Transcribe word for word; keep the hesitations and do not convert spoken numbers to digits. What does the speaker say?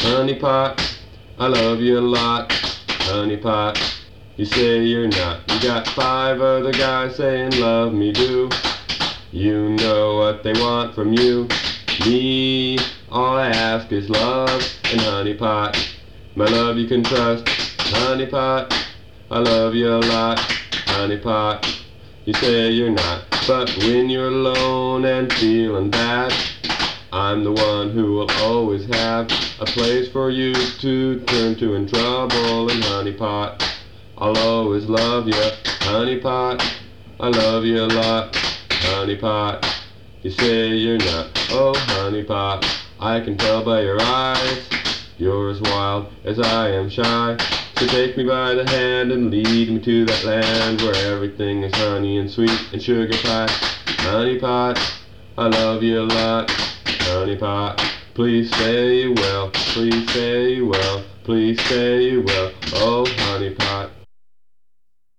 Honey pot, I love you a lot. Honey pot, you say you're not. You got five other guys saying love me do. You know what they want from you. Me, all I ask is love and honey pot. My love you can trust. Honey pot, I love you a lot. Honey pot, you say you're not. But when you're alone and feeling bad, I'm the one who will always have a place for you to turn to in trouble. And honey pot, I'll always love you. Honey pot, I love you a lot. Honey pot, you say you're not. Oh honey pot, I can tell by your eyes, you're as wild as I am shy. So take me by the hand and lead me to that land where everything is honey and sweet and sugar pie. Honey pot, I love you a lot. Honey pot, please say you will. Please say you will. Please say you will. Oh honey pot.